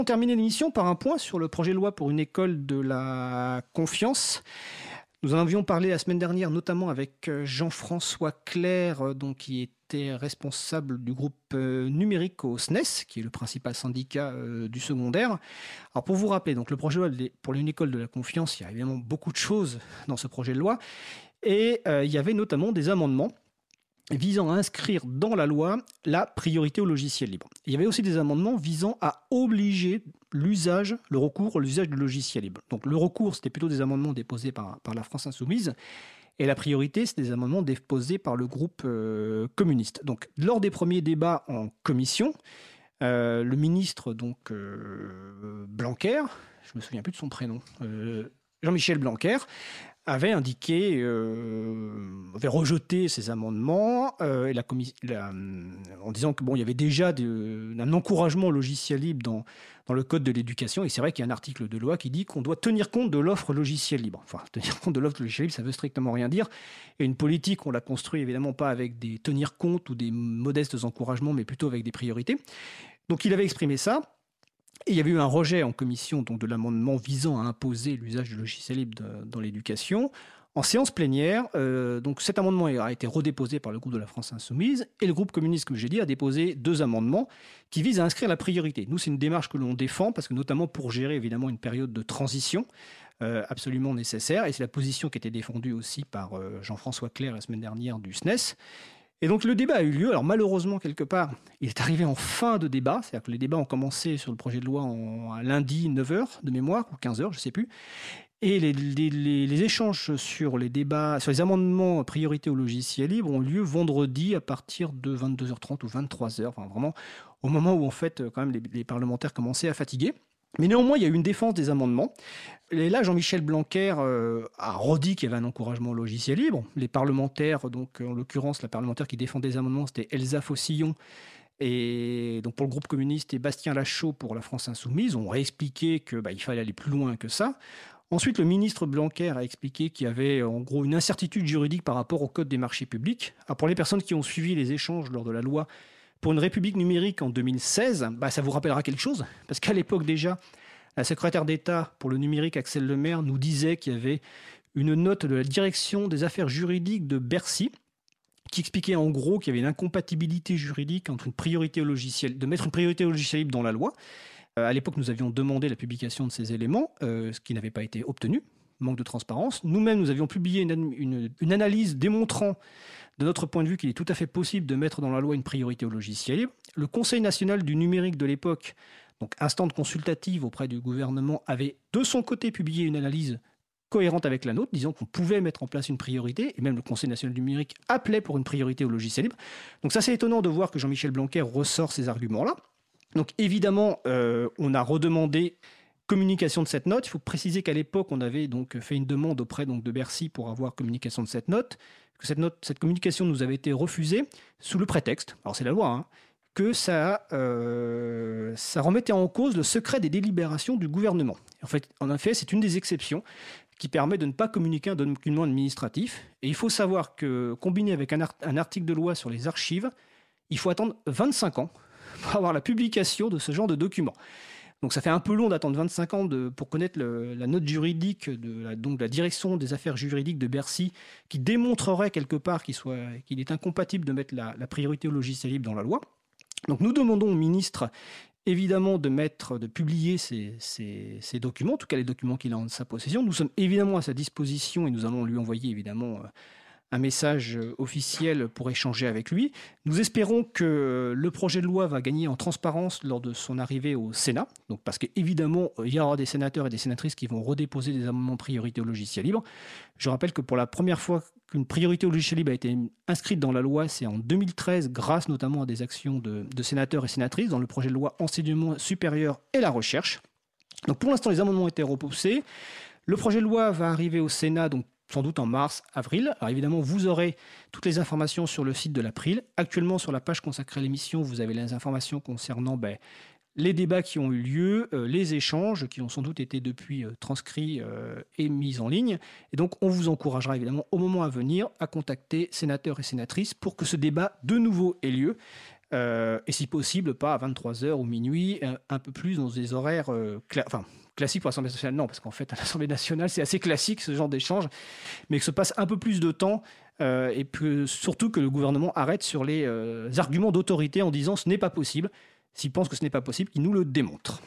On termine l'émission par un point sur le projet de loi pour une école de la confiance. Nous en avions parlé la semaine dernière, notamment avec Jean-François Clerc, qui était responsable du groupe numérique au SNES, qui est le principal syndicat du secondaire. Alors pour vous rappeler, donc le projet de loi pour une école de la confiance, il y a évidemment beaucoup de choses dans ce projet de loi, et il y avait notamment des amendements visant à inscrire dans la loi la priorité au logiciel libre. Il y avait aussi des amendements visant à obliger le recours à l'usage du logiciel libre. Donc le recours, c'était plutôt des amendements déposés par la France Insoumise, et la priorité, c'était des amendements déposés par le groupe communiste. Donc lors des premiers débats en commission, le ministre Blanquer, je me souviens plus de son prénom, Jean-Michel Blanquer, avait rejeté ces amendements en disant que il y avait déjà un encouragement au logiciel libre dans le code de l'éducation, et c'est vrai qu'il y a un article de loi qui dit qu'on doit tenir compte de l'offre logiciel libre. Enfin, tenir compte de l'offre logiciel libre, ça veut strictement rien dire. Et une politique, on la construit évidemment pas avec des tenir compte ou des modestes encouragements, mais plutôt avec des priorités. Donc il avait exprimé ça. Et il y avait eu un rejet en commission de l'amendement visant à imposer l'usage du logiciel libre dans l'éducation. En séance plénière, cet amendement a été redéposé par le groupe de la France Insoumise, et le groupe communiste, comme j'ai dit, a déposé 2 amendements qui visent à inscrire la priorité. Nous, c'est une démarche que l'on défend, parce que notamment pour gérer évidemment une période de transition absolument nécessaire, et c'est la position qui était défendue aussi par Jean-François Clerc la semaine dernière du SNES. Et donc le débat a eu lieu. Alors malheureusement, quelque part, il est arrivé en fin de débat. C'est-à-dire que les débats ont commencé sur le projet de loi à lundi 9h de mémoire, ou 15h, je ne sais plus. Et les échanges sur les débats, sur les amendements priorité au logiciel libre ont lieu vendredi à partir de 22h30 ou 23h. Enfin vraiment au moment où en fait quand même les parlementaires commençaient à fatiguer. Mais néanmoins, il y a eu une défense des amendements. Et là, Jean-Michel Blanquer a redit qu'il y avait un encouragement au logiciel libre. Les parlementaires, donc en l'occurrence, la parlementaire qui défendait les amendements, c'était Elsa Faucillon, et donc pour le groupe communiste, et Bastien Lachaud pour la France Insoumise, ont réexpliqué qu'il fallait aller plus loin que ça. Ensuite, le ministre Blanquer a expliqué qu'il y avait en gros une incertitude juridique par rapport au code des marchés publics. Alors, pour les personnes qui ont suivi les échanges lors de la loi pour une république numérique en 2016, ça vous rappellera quelque chose, parce qu'à l'époque déjà, la secrétaire d'État pour le numérique, Axelle Lemaire, nous disait qu'il y avait une note de la direction des affaires juridiques de Bercy qui expliquait en gros qu'il y avait une incompatibilité juridique entre de mettre une priorité au logiciel libre dans la loi. À l'époque, nous avions demandé la publication de ces éléments, ce qui n'avait pas été obtenu, manque de transparence. Nous-mêmes, nous avions publié une analyse démontrant de notre point de vue qu'il est tout à fait possible de mettre dans la loi une priorité au logiciel libre. Le Conseil national du numérique de l'époque, donc instance consultative auprès du gouvernement, avait de son côté publié une analyse cohérente avec la nôtre, disant qu'on pouvait mettre en place une priorité, et même le Conseil national du numérique appelait pour une priorité au logiciel libre. Donc ça, c'est étonnant de voir que Jean-Michel Blanquer ressort ces arguments-là. Donc évidemment, on a redemandé communication de cette note. Il faut préciser qu'à l'époque, on avait donc fait une demande auprès de Bercy pour avoir communication de cette note. Que cette communication nous avait été refusée sous le prétexte, alors c'est la loi, que ça remettait en cause le secret des délibérations du gouvernement. En effet, c'est une des exceptions qui permet de ne pas communiquer un document administratif. Et il faut savoir que, combiné avec un article de loi sur les archives, il faut attendre 25 ans pour avoir la publication de ce genre de document. Donc ça fait un peu long d'attendre 25 ans pour connaître la note juridique de la direction des affaires juridiques de Bercy, qui démontrerait quelque part qu'il est incompatible de mettre la priorité au logiciel libre dans la loi. Donc nous demandons au ministre évidemment de publier ces documents, en tout cas les documents qu'il a en sa possession. Nous sommes évidemment à sa disposition et nous allons lui envoyer évidemment un message officiel pour échanger avec lui. Nous espérons que le projet de loi va gagner en transparence lors de son arrivée au Sénat, donc parce qu'évidemment, il y aura des sénateurs et des sénatrices qui vont redéposer des amendements priorité au logiciel libre. Je rappelle que pour la première fois qu'une priorité au logiciel libre a été inscrite dans la loi, c'est en 2013, grâce notamment à des actions de sénateurs et sénatrices dans le projet de loi enseignement supérieur et la recherche. Donc pour l'instant, les amendements ont été repoussés. Le projet de loi va arriver au Sénat, donc sans doute en mars, avril. Alors évidemment, vous aurez toutes les informations sur le site de l'April. Actuellement, sur la page consacrée à l'émission, vous avez les informations concernant les débats qui ont eu lieu, les échanges qui ont sans doute été depuis transcrits et mis en ligne. Et donc, on vous encouragera évidemment au moment à venir à contacter sénateurs et sénatrices pour que ce débat de nouveau ait lieu. et si possible, pas à 23h ou minuit, un peu plus dans des horaires classiques pour l'Assemblée nationale. Non, parce qu'en fait, à l'Assemblée nationale, c'est assez classique ce genre d'échange, mais que se passe un peu plus de temps et surtout que le gouvernement arrête sur les arguments d'autorité en disant ce n'est pas possible. S'il pense que ce n'est pas possible, qu'il nous le démontre.